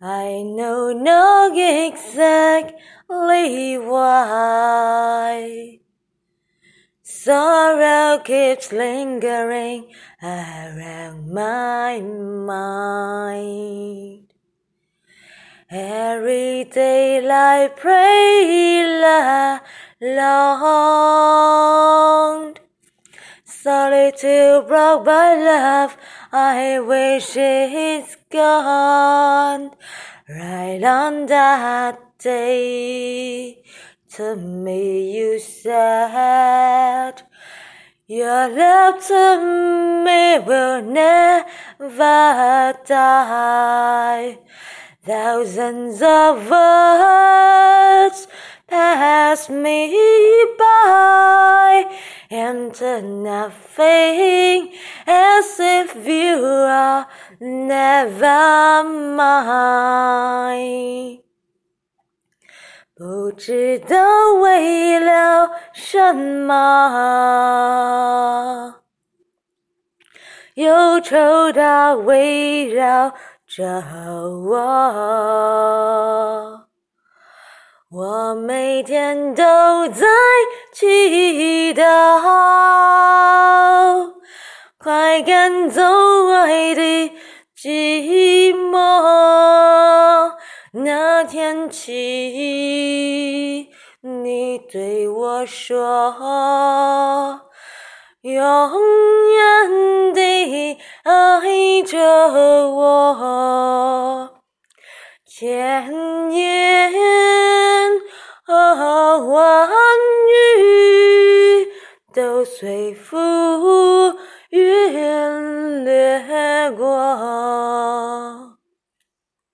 I know not exactly why sorrow keeps lingering around my mind. Every day I pray long, solitude brought by love, I wish it's gone. Right on that day, to me you said, your love to me will never die. Thousands of words pass me by into nothing, as if you are never mine. 不知道为了什么，忧愁它围绕着我每天都在祈祷，快赶走爱的寂寞。那天起，你对我说，永远地爱着我，千言和万语都随附